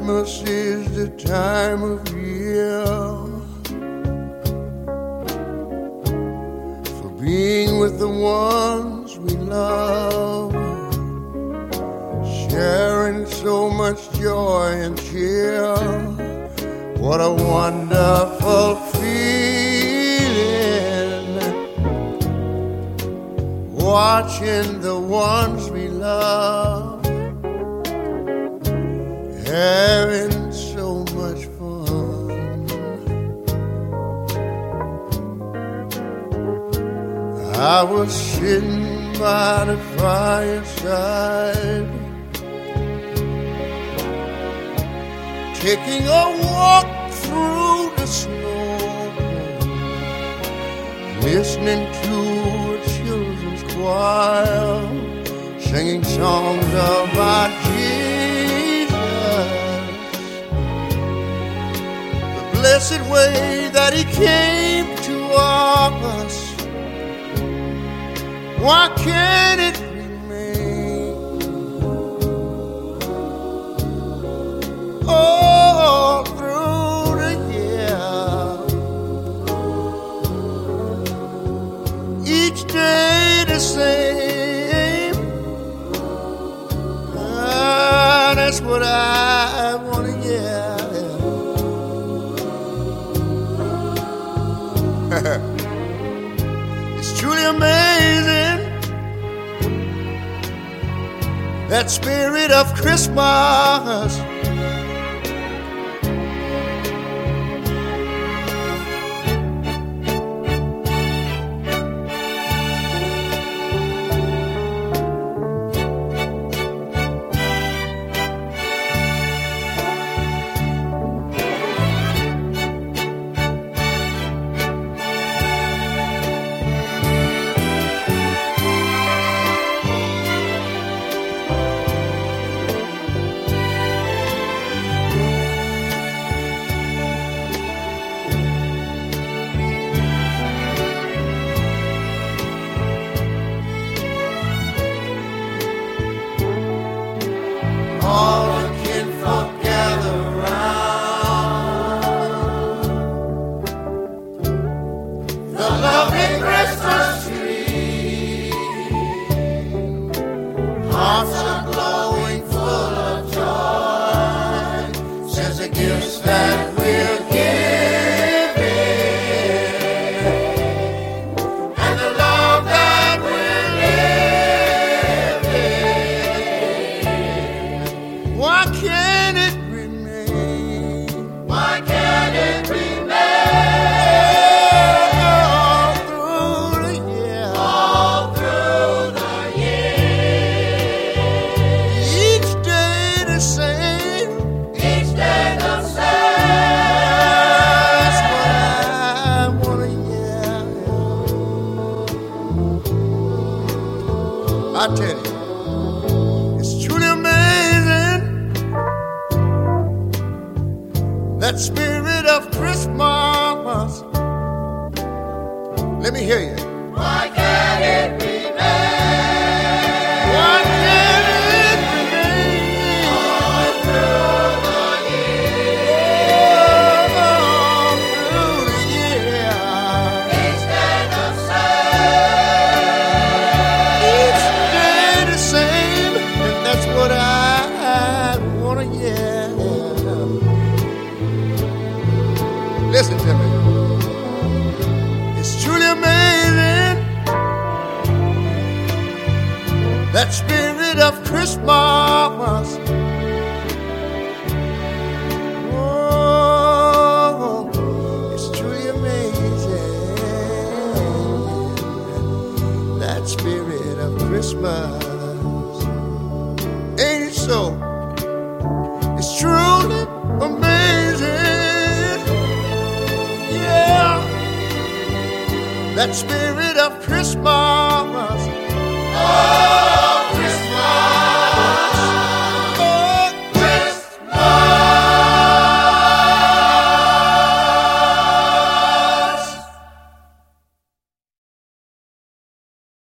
Christmas is the time of year for being with the ones we love, sharing so much joy and cheer. What a wonderful feeling, watching the ones we love having so much fun. I was sitting by the fireside, taking a walk through the snow, listening to a children's choir singing songs about Jesus, the blessed way that he came to us. Why can't it remain? All through the year, each day the same. That's what I want to hear. It's truly amazing, that spirit of Christmas. All the kinfolk gather round the lovely Christmas tree. Hearts are glowing full of joy since the gifts that we're giving and the love that we're living. Why can't it remain? Why can't it remain? All through the year. All through the year. Each day the same. Each day the same. That's what I want to hear. I tell you, it's truly amazing, that spirit of Christmas. Let me hear you. Why can't it remain? Why can't it remain? All through the year. All through the year. Each day the same. Each day the same. And that's what I want to hear. Listen to me. It's truly amazing, that spirit of Christmas. Oh, it's truly amazing, that spirit of Christmas. Ain't it so? It's truly amazing. Yeah, that spirit of Christmas.